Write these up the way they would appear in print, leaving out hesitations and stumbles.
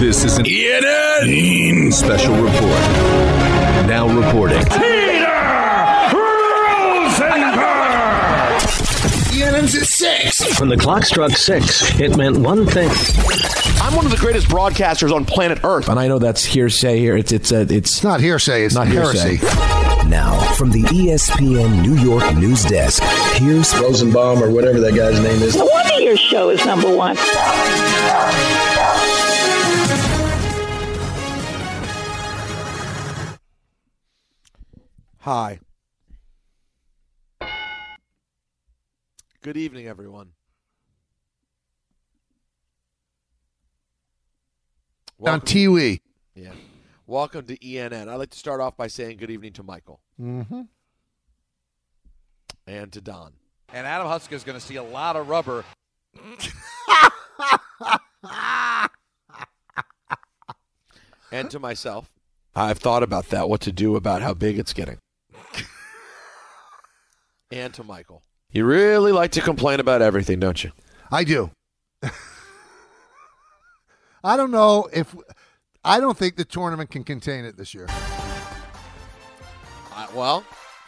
This is an ENN special report. Now reporting. Peter Rosenberg! ENN's at 6. When the clock struck 6, it meant one thing. I'm one of the greatest broadcasters on planet Earth. And I know that's hearsay here. It's not hearsay. It's not heresy. Now, from the ESPN New York news desk, here's Rosenbaum or whatever that guy's name is. No wonder your show is number one. Hi. Good evening, everyone. On Tiwi. Yeah. Welcome to ENN. I'd like to start off by saying good evening to Michael. Mm-hmm. And to Don. And Adam Huska is going to see a lot of rubber. And to myself. I've thought about that, what to do about how big it's getting. And to Michael. You really like to complain about everything, don't you? I do. I don't know if... I don't think the tournament can contain it this year. Well...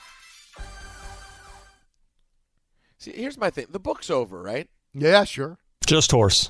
See, here's my thing. The book's over, right? Yeah, sure. Just horse.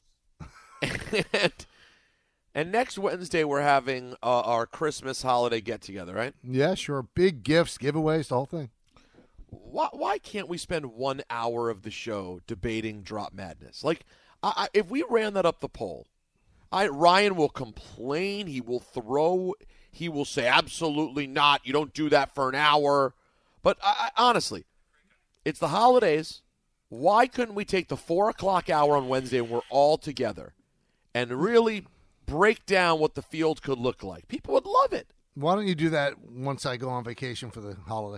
And next Wednesday, we're having our Christmas holiday get-together, right? Yeah, sure. Big gifts, giveaways, the whole thing. Why can't we spend 1 hour of the show debating Drop Madness? Like, if we ran that up the poll, Ryan will complain. He will throw. He will say, absolutely not. You don't do that for an hour. But honestly, it's the holidays. Why couldn't we take the 4 o'clock hour on Wednesday and we're all together and really break down what the field could look like? People would love it. Why don't you do that once I go on vacation for the holiday?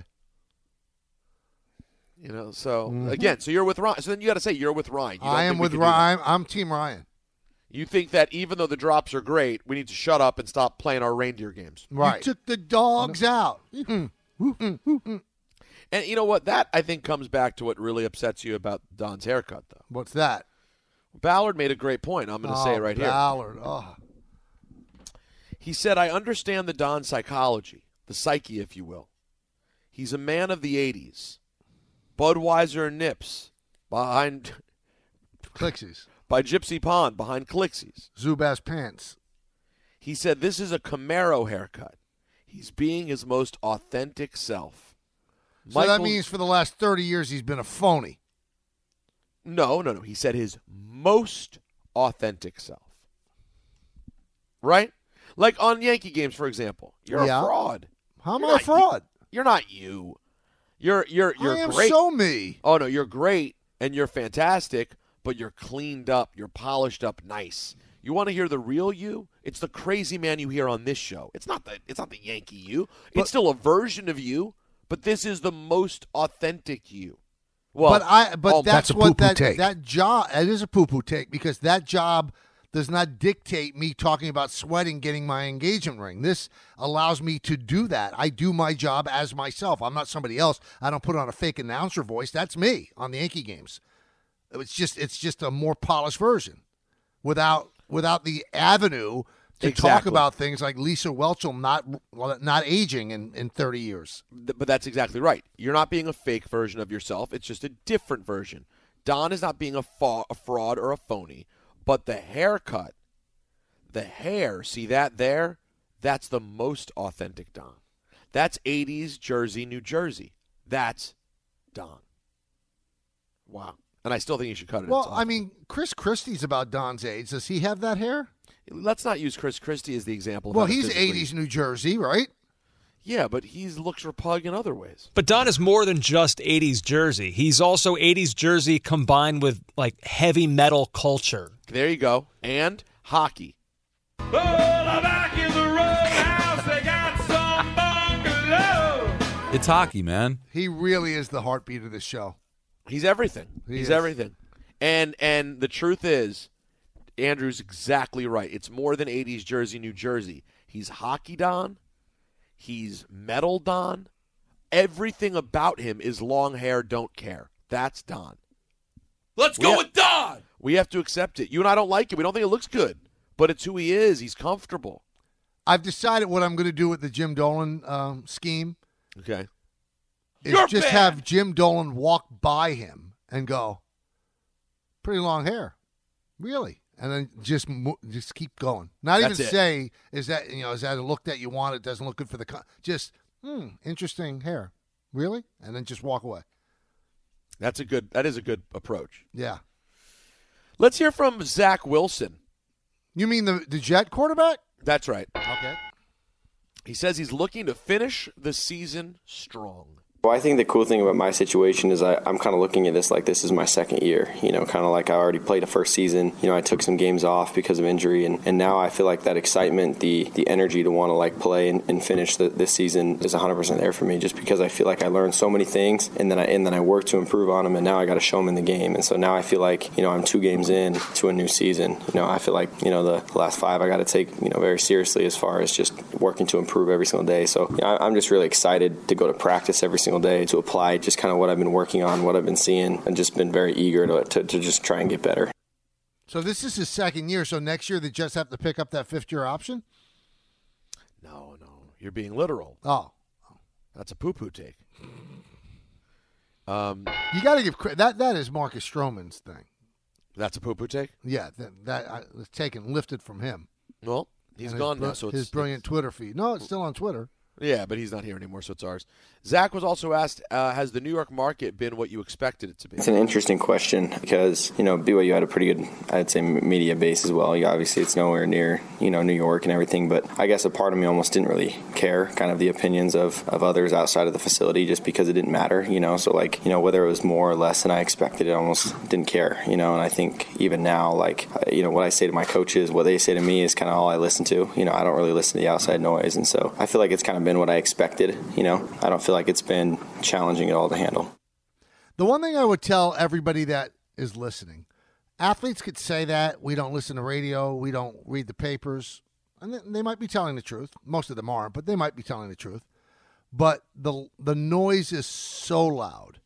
You know, so, again, so you're with Ryan. So then you got to say you're with Ryan. I am with Ryan. I'm Team Ryan. You think that even though the drops are great, we need to shut up and stop playing our reindeer games. Right. You took the dogs out. And you know what? That, I think, comes back to what really upsets you about Don's haircut, though. What's that? Ballard made a great point. I'm going to say it right Ballard. here. Oh. He said, I understand the Don psychology, the psyche, if you will. He's a man of the 80s. Budweiser and Nips behind Clixies. By Gypsy Pond behind Clixies. Zubaz pants. He said this is a Camaro haircut. He's being his most authentic self. So that means for the last 30 years he's been a phony. No. He said his most authentic self. Right? Like on Yankee games, for example. You're a fraud. How am I a fraud? You're not you. You're I am great. So me. Oh, no, you're great and you're fantastic, but you're cleaned up. You're polished up nice. You want to hear the real you? It's the crazy man you hear on this show. It's not the Yankee you. It's still a version of you, but this is the most authentic you. Well, that's what that job. It is a poo-poo take because that job does not dictate me talking about sweating getting my engagement ring. This allows me to do that. I do my job as myself. I'm not somebody else. I don't put on a fake announcer voice. That's me on the Yankee games. It's just a more polished version without the avenue to talk about things like Lisa Whelchel not aging in 30 years. But that's exactly right. You're not being a fake version of yourself. It's just a different version. Don is not being a fraud or a phony. But the haircut, the hair, see that there? That's the most authentic Don. That's 80s Jersey, New Jersey. That's Don. Wow. And I still think you should cut it. Well, I mean, Chris Christie's about Don's age. Does he have that hair? Let's not use Chris Christie as the example. Well, he's 80s New Jersey, right? Yeah, but he looks repug in other ways. But Don is more than just 80s Jersey. He's also 80s Jersey combined with, like, heavy metal culture. There you go. And hockey. Oh, the back in the roadhouse, they got some bungalow. It's hockey, man. He really is the heartbeat of this show. He's everything. He's everything. And the truth is, Andrew's exactly right. It's more than 80s Jersey, New Jersey. He's hockey Don. He's metal Don. Everything about him is long hair, don't care. That's Don. Let's go with Don. We have to accept it. You and I don't like it. We don't think it looks good. but it's who he is. He's comfortable. I've decided what I'm going to do with the Jim Dolan scheme. Okay. Have Jim Dolan walk by him and go, pretty long hair. Really? And then just keep going. Not That's even it. say, is that a look that you want? It doesn't look good for the just interesting hair. Really? And then just walk away. That is a good approach. Yeah. Let's hear from Zach Wilson. You mean the Jet quarterback? That's right. Okay. He says he's looking to finish the season strong. Well, I think the cool thing about my situation is I'm kind of looking at this like this is my second year, kind of like I already played a first season. I took some games off because of injury, and now I feel like that excitement, the energy to want to like play and finish this season is 100% there for me, just because I feel like I learned so many things, and then I worked to improve on them, and now I got to show them in the game. And so now I feel like, I'm 2 games in to a new season. I feel like, the last 5 I got to take, very seriously as far as just working to improve every single day. So I'm just really excited to go to practice every single day to apply just kind of what I've been working on, what I've been seeing, and just been very eager to just try and get better. So this is his second year, so next year the Jets have to pick up that 5th-year option? No. You're being literal. Oh. That's a poo-poo take. You got to give credit. That is Marcus Stroman's thing. That's a poo-poo take? Yeah, that was lifted from him. Well, he's gone now, so his brilliant Twitter feed. No, it's still on Twitter. Yeah, but he's not here anymore, so it's ours. Zach was also asked, has the New York market been what you expected it to be? It's an interesting question because, BYU had a pretty good, I'd say, media base as well. Obviously, it's nowhere near, New York and everything, but I guess a part of me almost didn't really care kind of the opinions of others outside of the facility just because it didn't matter, So, whether it was more or less than I expected, I almost didn't care, And I think even now, what I say to my coaches, what they say to me is kind of all I listen to. I don't really listen to the outside noise, and so I feel like it's kind of been what I expected. I don't feel like it's been challenging at all to handle. The one thing I would tell everybody that is listening, athletes could say that we don't listen to radio, we don't read the papers, and they might be telling the truth. Most of them aren't, but they might be telling the truth. But the noise is so loud.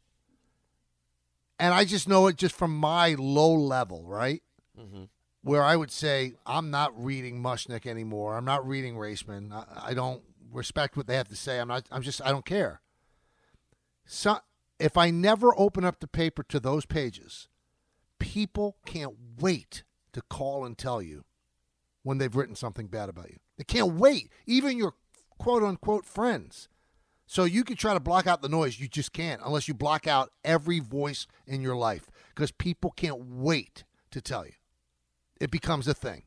And I just know it just from my low level, right? Mm-hmm. Where I would say, I'm not reading Mushnick anymore. I'm not reading Raceman. I don't respect what they have to say. I don't care. So if I never open up the paper to those pages, people can't wait to call and tell you when they've written something bad about you. They can't wait. Even your quote unquote friends. So you can try to block out the noise. You just can't unless you block out every voice in your life because people can't wait to tell you. It becomes a thing.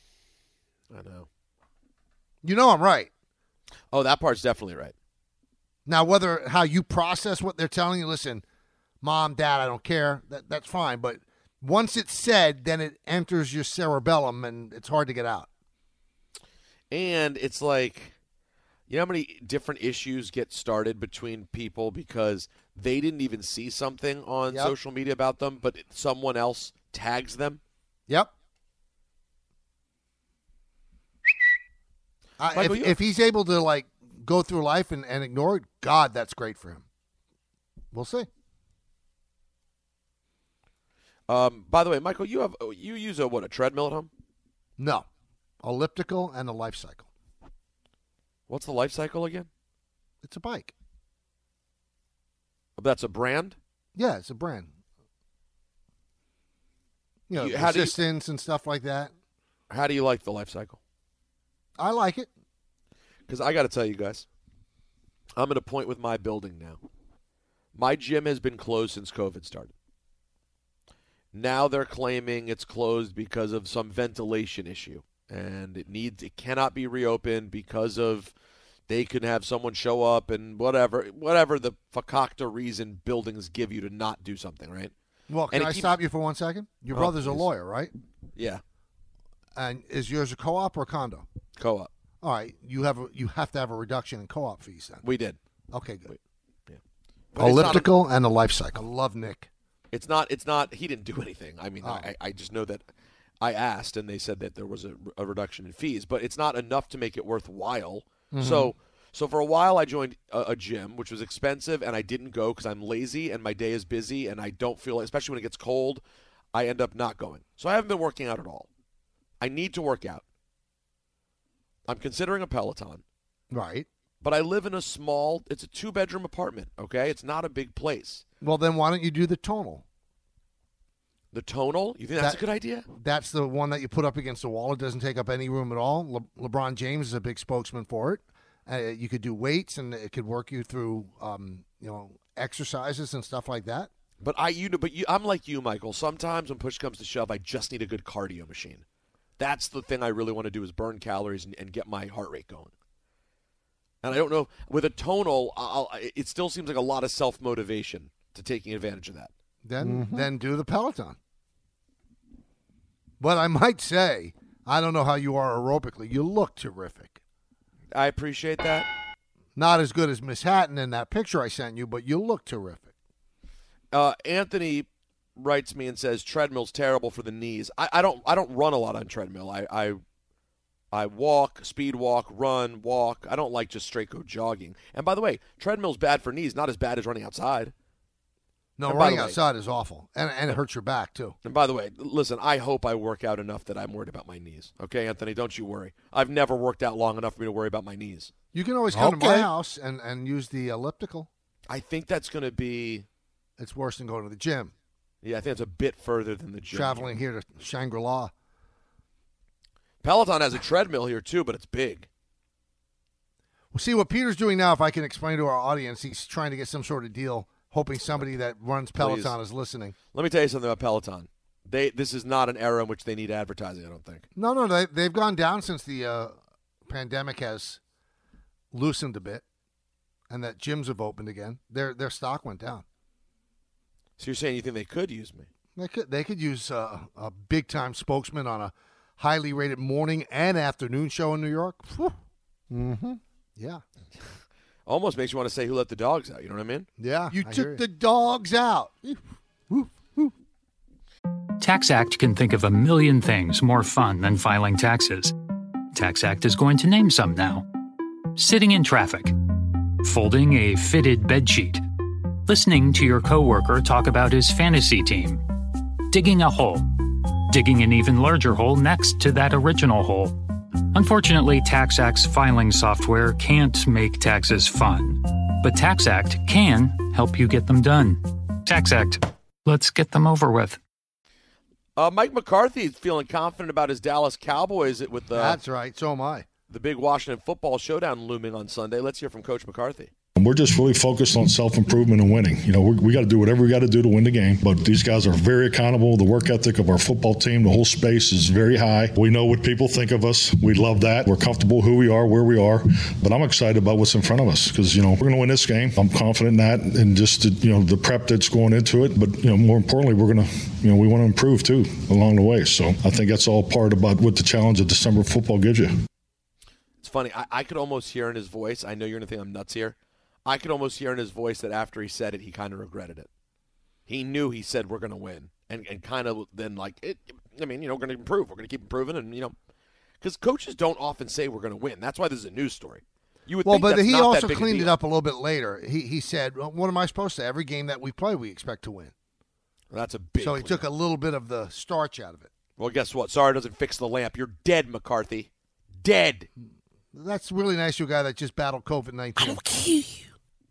I know. I'm right. Oh, that part's definitely right. Now, how you process what they're telling you, listen, Mom, Dad, I don't care. That's fine. But once it's said, then it enters your cerebellum, and it's hard to get out. And it's like, how many different issues get started between people because they didn't even see something on social media about them, but someone else tags them? Yep. Michael, if he's able to go through life and ignore it, God, that's great for him. We'll see. By the way, Michael, you use a treadmill at home? No, elliptical and a life cycle. What's the life cycle again? It's a bike. That's a brand? Yeah, it's a brand. Resistance and stuff like that. How do you like the life cycle? I like it. Because I got to tell you guys, I'm at a point with my building now. My gym has been closed since COVID started. Now they're claiming it's closed because of some ventilation issue. And it cannot be reopened because of they can have someone show up and whatever the fakakta reason buildings give you to not do something, right? Well, can I stop you for 1 second? Your brother's a lawyer, right? Yeah. And is yours a co-op or a condo? Co-op. All right. You have to have a reduction in co-op fees then. We did. Okay, good. Yeah. Elliptical and a life cycle. I love Nick. It's not. He didn't do anything. I mean, I just know that I asked and they said that there was a reduction in fees, but it's not enough to make it worthwhile. Mm-hmm. So for a while I joined a gym, which was expensive, and I didn't go because I'm lazy and my day is busy and I don't feel, especially when it gets cold, I end up not going. So I haven't been working out at all. I need to work out. I'm considering a Peloton. Right. But I live in it's a 2-bedroom apartment, okay? It's not a big place. Well, then why don't you do the tonal? The tonal? You think that's a good idea? That's the one that you put up against the wall. It doesn't take up any room at all. LeBron James is a big spokesman for it. You could do weights, and it could work you through, exercises and stuff like that. But I'm like you, Michael. Sometimes when push comes to shove, I just need a good cardio machine. That's the thing I really want to do is burn calories and get my heart rate going. And I don't know, with a tonal, it still seems like a lot of self-motivation to taking advantage of that. Then do the Peloton. But I might say, I don't know how you are aerobically. You look terrific. I appreciate that. Not as good as Miss Hatton in that picture I sent you, but you look terrific. Anthony writes me and says treadmill's terrible for the knees. I don't run a lot on treadmill. I walk, speed walk, run, walk. I don't like just straight go jogging. And by the way, treadmill's bad for knees, not as bad as running outside. No, running outside is awful, and it hurts your back, too. And by the way, listen, I hope I work out enough that I'm worried about my knees. Okay, Anthony, don't you worry. I've never worked out long enough for me to worry about my knees. You can always come to my house and use the elliptical. I think that's going to be... It's worse than going to the gym. Yeah, I think it's a bit further than the gym. Traveling here to Shangri-La. Peloton has a treadmill here, too, but it's big. Well, see, what Peter's doing now, if I can explain to our audience, he's trying to get some sort of deal, hoping somebody that runs Peloton is listening. Let me tell you something about Peloton. This is not an era in which they need advertising, I don't think. No, they've gone down since the pandemic has loosened a bit and that gyms have opened again. Their stock went down. So you're saying you think they could use me? They could use a big-time spokesman on a highly rated morning and afternoon show in New York. Mm-hmm. Yeah. Almost makes you want to say who let the dogs out. You know what I mean? Yeah. You took the dogs out. TaxAct can think of a million things more fun than filing taxes. TaxAct is going to name some now. Sitting in traffic. Folding a fitted bedsheet. Listening to your coworker talk about his fantasy team. Digging a hole. Digging an even larger hole next to that original hole. Unfortunately, TaxAct's filing software can't make taxes fun. But TaxAct can help you get them done. TaxAct. Let's get them over with. Mike McCarthy is feeling confident about his Dallas Cowboys with the... That's right. So am I. The big Washington football showdown looming on Sunday. Let's hear from Coach McCarthy. We're just really focused on self-improvement and winning. You know, we got to do whatever we got to do to win the game. But these guys are very accountable. The work ethic of our football team, the whole space is very high. We know what people think of us. We love that. We're comfortable who we are, where we are. But I'm excited about what's in front of us because, you know, we're going to win this game. I'm confident in that and just, the prep that's going into it. But, more importantly, we're going to, we want to improve, too, along the way. So I think that's all part about what the challenge of December football gives you. It's funny. I could almost hear in his voice. I know you're going to think I'm nuts here. I could almost hear in his voice that after he said it, he kind of regretted it. He knew he said we're going to win, and kind of then like, we're going to improve. We're going to keep improving, and, because coaches don't often say we're going to win. That's why this is a news story. You would think that's he not also that big cleaned a deal. it up a little bit later. He said, well, what am I supposed to say? Every game that we play, we expect to win. Well, that's a big So he took a little bit of the starch out of it. Well, guess what? Sorry, it doesn't fix the lamp. You're dead, McCarthy. Dead. That's really nice to a guy that just battled COVID-19. I will kill you.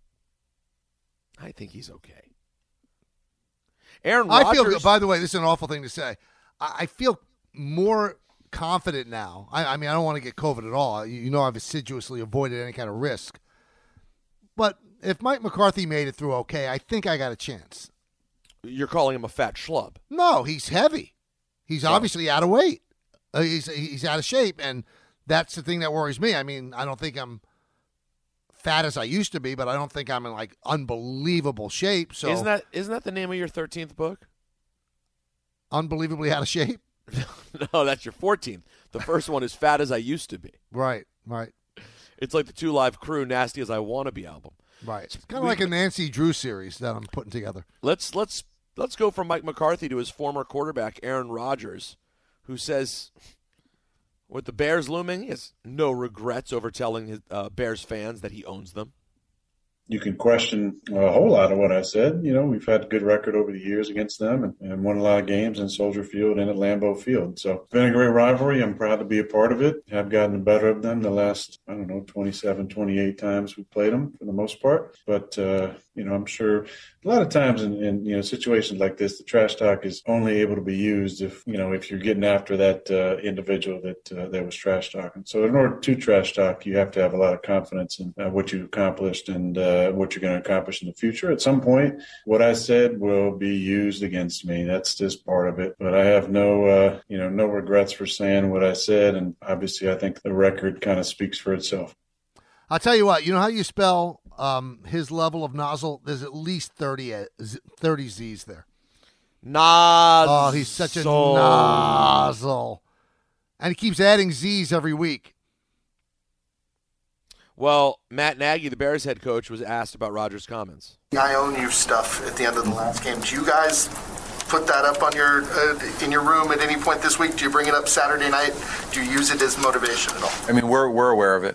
I think he's okay. Aaron Rodgers. By the way, this is an awful thing to say. I feel more confident now. I mean, I don't want to get COVID at all. I've assiduously avoided any kind of risk. But if Mike McCarthy made it through okay, I think I got a chance. You're calling him a fat schlub. No, he's heavy. He's obviously out of weight. He's out of shape, and that's the thing that worries me. I mean, I don't think I'm fat as I used to be, but I don't think I'm in like unbelievable shape. So isn't that the name of your 13th book? Unbelievably out of shape? No, that's your 14th. The first one is Fat as I Used to Be. Right. It's like the Two Live Crew Nasty as I Want to Be album. Right. It's kind of like a Nancy Drew series that I'm putting together. Let's go from Mike McCarthy to his former quarterback Aaron Rodgers, who says, with the Bears looming, he has no regrets over telling his Bears fans that he owns them. you can question a whole lot of what I said. We've had a good record over the years against them and won a lot of games in Soldier Field and at Lambeau Field. So it's been a great rivalry. I'm proud to be a part of it. I've gotten the better of them the last, 27, 28 times we played them for the most part. But, I'm sure a lot of times in situations like this, the trash talk is only able to be used if you're getting after that individual that was trash talking. So in order to trash talk, you have to have a lot of confidence in what you accomplished and what you're going to accomplish in the future. At some point, what I said will be used against me. That's just part of it. But I have no regrets for saying what I said. And obviously, I think the record kind of speaks for itself. I'll tell you what, you know how you spell his level of nozzle? There's at least 30 Z's there. Nozzle. Oh, he's such a nozzle. And he keeps adding Z's every week. Well, Matt Nagy, the Bears head coach, was asked about Rodgers' comments. I own you stuff at the end of the last game. Do you guys put that up on your in your room at any point this week? Do you bring it up Saturday night? Do you use it as motivation at all? I mean, we're aware of it.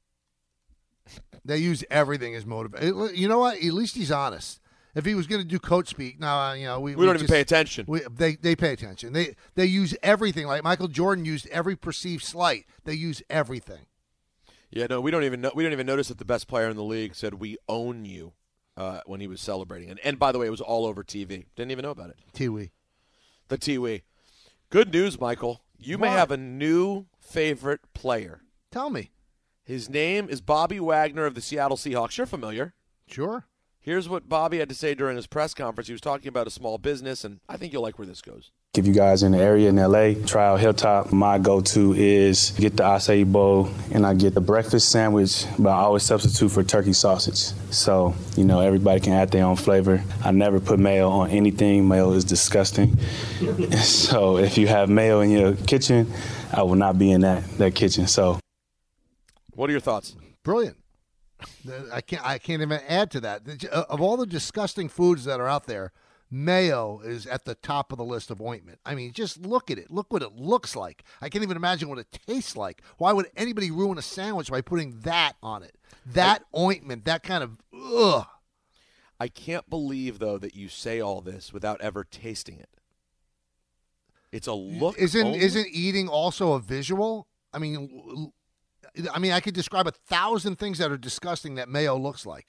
They use everything as motivation. You know what? At least he's honest. If he was going to do coach speak, now we don't even pay attention. They pay attention. They use everything. Like Michael Jordan used every perceived slight. They use everything. Yeah, no, we don't even notice that the best player in the league said "we own you" when he was celebrating. And by the way, it was all over TV. Didn't even know about it. The Tiwi. Good news, Michael. You may have a new favorite player. Tell me. His name is Bobby Wagner of the Seattle Seahawks. You're familiar. Sure. Here's what Bobby had to say during his press conference. He was talking about a small business, and I think you'll like where this goes. If you guys in the area in L.A., Trial Hilltop, my go-to is get the acai bowl, and I get the breakfast sandwich, but I always substitute for turkey sausage. So, everybody can add their own flavor. I never put mayo on anything. Mayo is disgusting. So if you have mayo in your kitchen, I will not be in that kitchen. So, what are your thoughts? Brilliant. I can't even add to that. Of all the disgusting foods that are out there, mayo is at the top of the list of ointment. I mean, just look at it. Look what it looks like. I can't even imagine what it tastes like. Why would anybody ruin a sandwich by putting that on it? That ointment, that kind of, ugh. I can't believe, though, that you say all this without ever tasting it. It's a look. Isn't eating also a visual? I mean, I could describe 1,000 things that are disgusting that mayo looks like.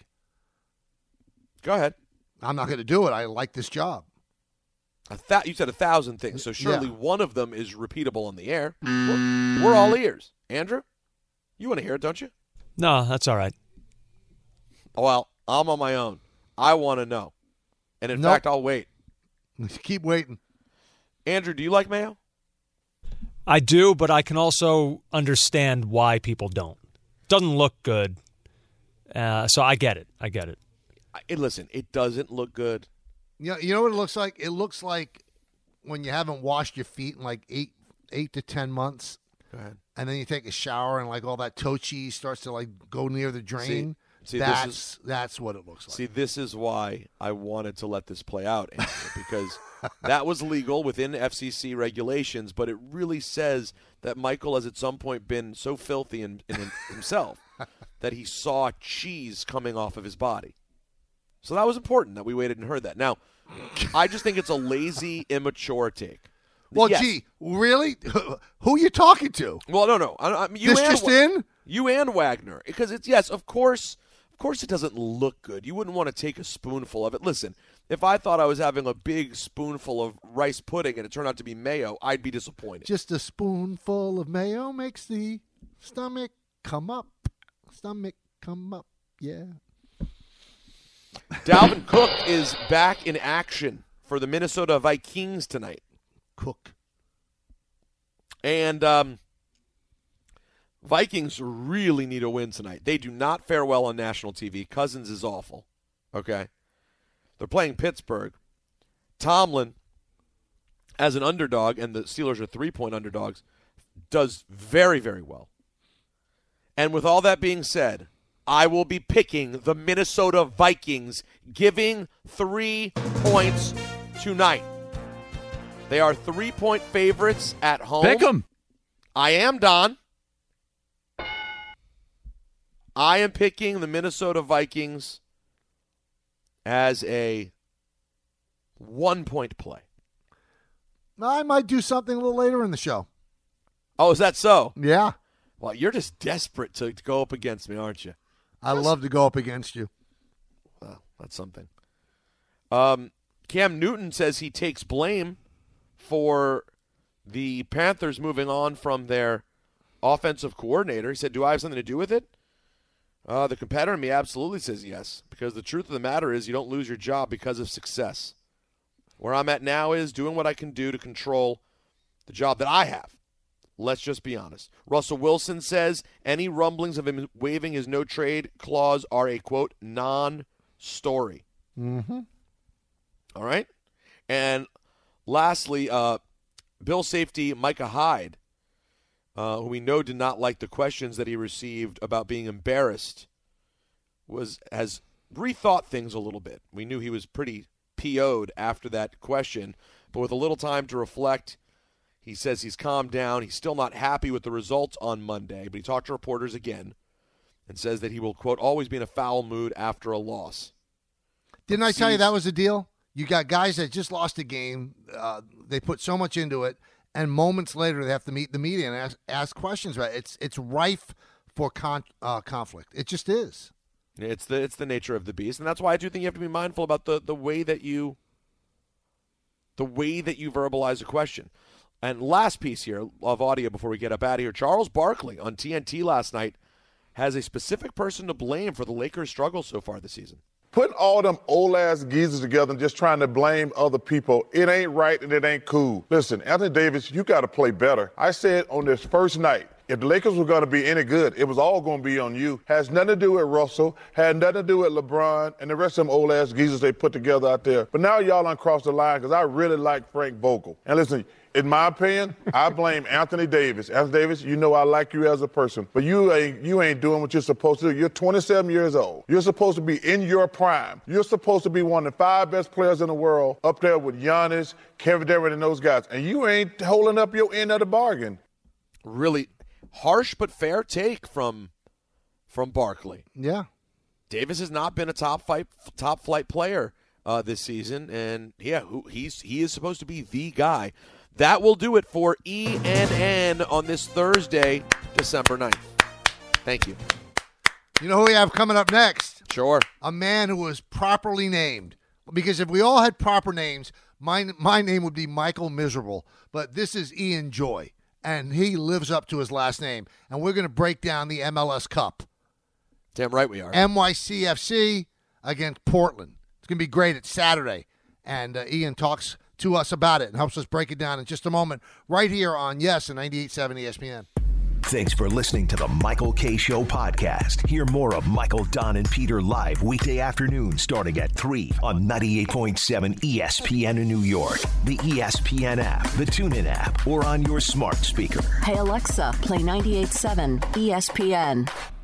Go ahead. I'm not going to do it. I like this job. You said 1,000 things, so surely one of them is repeatable on the air. We're all ears. Andrew, you want to hear it, don't you? No, that's all right. Well, I'm on my own. I want to know. And in fact, I'll wait. Keep waiting. Andrew, do you like mayo? I do, but I can also understand why people don't. Doesn't look good. So I get it. Listen, it doesn't look good. You know what it looks like? It looks like when you haven't washed your feet in like 8 to 10 months. Go ahead. And then you take a shower and like all that toe cheese starts to like go near the drain. See, that's what it looks like. See, this is why I wanted to let this play out, Andrew, because that was legal within FCC regulations, but it really says that Michael has at some point been so filthy in himself that he saw cheese coming off of his body. So that was important that we waited and heard that. Now, I just think it's a lazy, immature take. Well, yes. Gee, really? Who are you talking to? Well, no. You and Wagner. Because of course it doesn't look good. You wouldn't want to take a spoonful of it. Listen, if I thought I was having a big spoonful of rice pudding and it turned out to be mayo, I'd be disappointed. Just a spoonful of mayo makes the stomach come up. Yeah. Dalvin Cook is back in action for the Minnesota Vikings tonight. Cook. And Vikings really need a win tonight. They do not fare well on national TV. Cousins is awful. Okay? They're playing Pittsburgh. Tomlin, as an underdog, and the Steelers are 3-point underdogs, does very, very well. And with all that being said, I will be picking the Minnesota Vikings, giving 3 points tonight. They are 3-point favorites at home. Pick 'em. I am, Don. I am picking the Minnesota Vikings as a 1-point play. I might do something a little later in the show. Oh, is that so? Yeah. Well, you're just desperate to go up against me, aren't you? I love to go up against you. Well, that's something. Cam Newton says he takes blame for the Panthers moving on from their offensive coordinator. He said, do I have something to do with it? The competitor in me absolutely says yes, because the truth of the matter is you don't lose your job because of success. Where I'm at now is doing what I can do to control the job that I have. Let's just be honest. Russell Wilson says any rumblings of him waiving his no-trade clause are a, quote, non-story. Mm-hmm. All right? And lastly, Bill safety Micah Hyde, who we know did not like the questions that he received about being embarrassed, has rethought things a little bit. We knew he was pretty PO'd after that question, but with a little time to reflect, he says he's calmed down. He's still not happy with the results on Monday, but he talked to reporters again and says that he will, quote, always be in a foul mood after a loss. Didn't I tell you that was the deal? You got guys that just lost a game. They put so much into it, and moments later they have to meet the media and ask questions about it. It's rife for conflict. It just is. It's the nature of the beast, and that's why I do think you have to be mindful about the way that you verbalize a question. And last piece here of audio before we get up out of here, Charles Barkley on TNT last night has a specific person to blame for the Lakers' struggle so far this season. Putting all them old-ass geezers together and just trying to blame other people, it ain't right and it ain't cool. Listen, Anthony Davis, you got to play better. I said on this first night, if the Lakers were going to be any good, it was all going to be on you. Has nothing to do with Russell, had nothing to do with LeBron, and the rest of them old-ass geezers they put together out there. But now y'all uncrossed the line because I really like Frank Vogel. And listen, in my opinion, I blame Anthony Davis. Anthony Davis, you know I like you as a person, but you ain't doing what you're supposed to do. You're 27 years old. You're supposed to be in your prime. You're supposed to be one of the 5 best players in the world, up there with Giannis, Kevin Durant, and those guys. And you ain't holding up your end of the bargain. Really harsh but fair take from Barkley. Yeah. Davis has not been a top flight player this season, and yeah, he is supposed to be the guy. That will do it for ENN on this Thursday, December 9th. Thank you. You know who we have coming up next? Sure. A man who was properly named. Because if we all had proper names, my name would be Michael Miserable. But this is Ian Joy, and he lives up to his last name. And we're going to break down the MLS Cup. Damn right we are. NYCFC against Portland. It's going to be great. It's Saturday. And Ian talks to us about it and helps us break it down in just a moment right here on Yes and 98.7 ESPN. Thanks for listening to the Michael K. Show podcast. Hear more of Michael, Don, and Peter live weekday afternoon starting at 3 on 98.7 ESPN in New York, the ESPN app, the TuneIn app, or on your smart speaker. Hey, Alexa, play 98.7 ESPN.